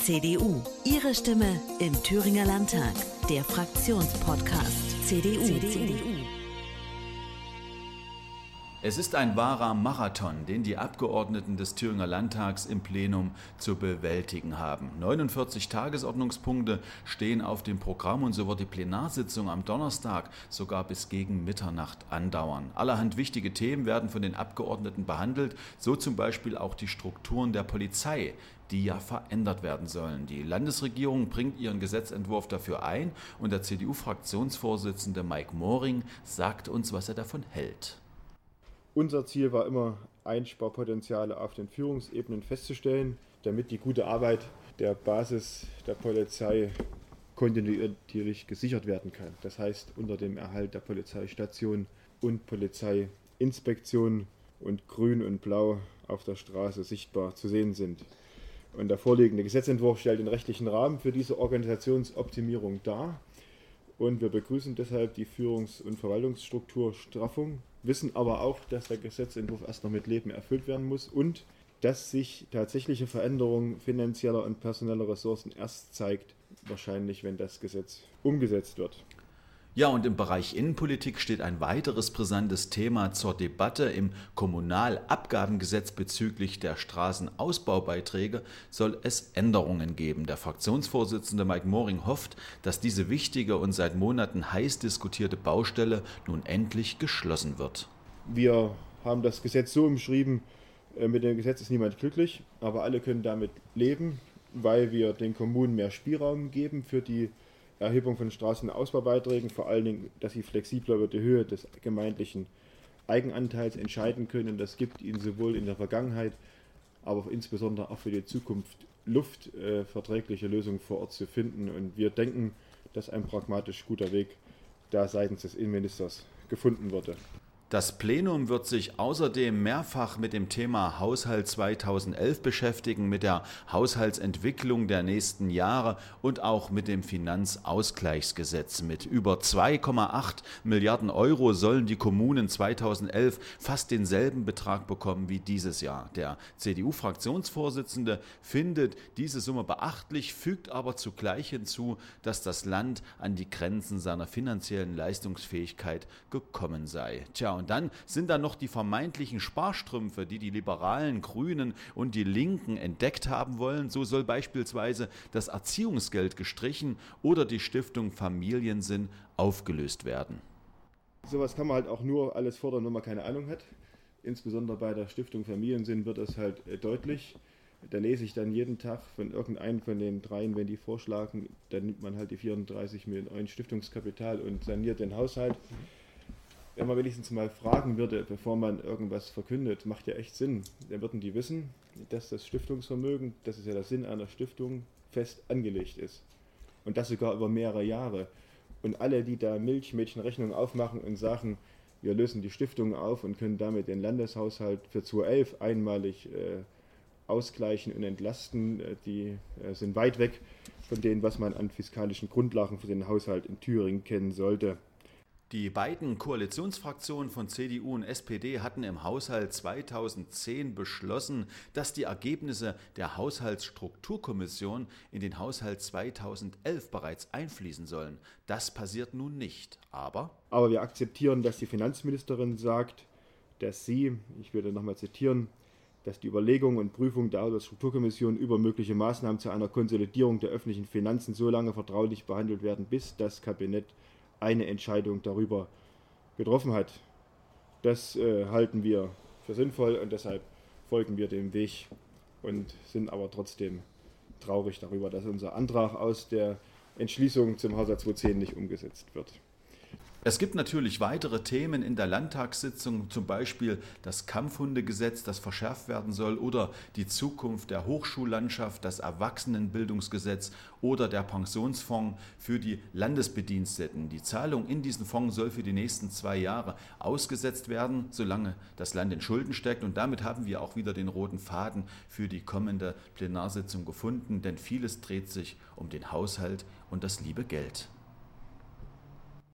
CDU. Ihre Stimme im Thüringer Landtag. Der Fraktionspodcast CDU. Es ist ein wahrer Marathon, den die Abgeordneten des Thüringer Landtags im Plenum zu bewältigen haben. 49 Tagesordnungspunkte stehen auf dem Programm und so wird die Plenarsitzung am Donnerstag sogar bis gegen Mitternacht andauern. Allerhand wichtige Themen werden von den Abgeordneten behandelt, so zum Beispiel auch die Strukturen der Polizei, die ja verändert werden sollen. Die Landesregierung bringt ihren Gesetzentwurf dafür ein und der CDU-Fraktionsvorsitzende Mike Moring sagt uns, was er davon hält. Unser Ziel war immer, Einsparpotenziale auf den Führungsebenen festzustellen, damit die gute Arbeit der Basis der Polizei kontinuierlich gesichert werden kann. Das heißt, unter dem Erhalt der Polizeistation und Polizeiinspektion und Grün und Blau auf der Straße sichtbar zu sehen sind. Und der vorliegende Gesetzentwurf stellt den rechtlichen Rahmen für diese Organisationsoptimierung dar. Und wir begrüßen deshalb die Führungs- und Verwaltungsstrukturstraffung, wissen aber auch, dass der Gesetzentwurf erst noch mit Leben erfüllt werden muss und dass sich tatsächliche Veränderung finanzieller und personeller Ressourcen erst zeigt, wahrscheinlich wenn das Gesetz umgesetzt wird. Ja, und im Bereich Innenpolitik steht ein weiteres brisantes Thema zur Debatte. Im Kommunalabgabengesetz bezüglich der Straßenausbaubeiträge soll es Änderungen geben. Der Fraktionsvorsitzende Mike Moring hofft, dass diese wichtige und seit Monaten heiß diskutierte Baustelle nun endlich geschlossen wird. Wir haben das Gesetz so umschrieben, mit dem Gesetz ist niemand glücklich, aber alle können damit leben, weil wir den Kommunen mehr Spielraum geben für die Erhebung von Straßenausbaubeiträgen, vor allen Dingen, dass sie flexibler über die Höhe des gemeindlichen Eigenanteils entscheiden können. Das gibt ihnen sowohl in der Vergangenheit, aber insbesondere auch für die Zukunft Luft, verträgliche Lösungen vor Ort zu finden. Und wir denken, dass ein pragmatisch guter Weg da seitens des Innenministers gefunden wurde. Das Plenum wird sich außerdem mehrfach mit dem Thema Haushalt 2011 beschäftigen, mit der Haushaltsentwicklung der nächsten Jahre und auch mit dem Finanzausgleichsgesetz. Mit über 2,8 Milliarden Euro sollen die Kommunen 2011 fast denselben Betrag bekommen wie dieses Jahr. Der CDU-Fraktionsvorsitzende findet diese Summe beachtlich, fügt aber zugleich hinzu, dass das Land an die Grenzen seiner finanziellen Leistungsfähigkeit gekommen sei. Und dann sind da noch die vermeintlichen Sparstrümpfe, die die Liberalen, Grünen und die Linken entdeckt haben wollen. So soll beispielsweise das Erziehungsgeld gestrichen oder die Stiftung Familiensinn aufgelöst werden. Sowas kann man halt auch nur alles fordern, wenn man keine Ahnung hat. Insbesondere bei der Stiftung Familiensinn wird das halt deutlich. Da lese ich dann jeden Tag von irgendeinem von den dreien, wenn die vorschlagen, dann nimmt man halt die 34 Millionen Euro Stiftungskapital und saniert den Haushalt. Wenn man wenigstens mal fragen würde, bevor man irgendwas verkündet, macht ja echt Sinn. Dann würden die wissen, dass das Stiftungsvermögen, das ist ja der Sinn einer Stiftung, fest angelegt ist. Und das sogar über mehrere Jahre. Und alle, die da Milchmädchenrechnungen aufmachen und sagen, wir lösen die Stiftung auf und können damit den Landeshaushalt für 2011 einmalig ausgleichen und entlasten, die sind weit weg von dem, was man an fiskalischen Grundlagen für den Haushalt in Thüringen kennen sollte. Die beiden Koalitionsfraktionen von CDU und SPD hatten im Haushalt 2010 beschlossen, dass die Ergebnisse der Haushaltsstrukturkommission in den Haushalt 2011 bereits einfließen sollen. Das passiert nun nicht, aber wir akzeptieren, dass die Finanzministerin sagt, dass sie, ich würde nochmal zitieren, dass die Überlegung und Prüfung der Haushaltsstrukturkommission über mögliche Maßnahmen zu einer Konsolidierung der öffentlichen Finanzen so lange vertraulich behandelt werden, bis das Kabinett eine Entscheidung darüber getroffen hat. Das halten wir für sinnvoll und deshalb folgen wir dem Weg und sind aber trotzdem traurig darüber, dass unser Antrag aus der Entschließung zum Haushalt 2010 nicht umgesetzt wird. Es gibt natürlich weitere Themen in der Landtagssitzung, zum Beispiel das Kampfhundegesetz, das verschärft werden soll, oder die Zukunft der Hochschullandschaft, das Erwachsenenbildungsgesetz oder der Pensionsfonds für die Landesbediensteten. Die Zahlung in diesen Fonds soll für die nächsten 2 Jahre ausgesetzt werden, solange das Land in Schulden steckt. Und damit haben wir auch wieder den roten Faden für die kommende Plenarsitzung gefunden, denn vieles dreht sich um den Haushalt und das liebe Geld.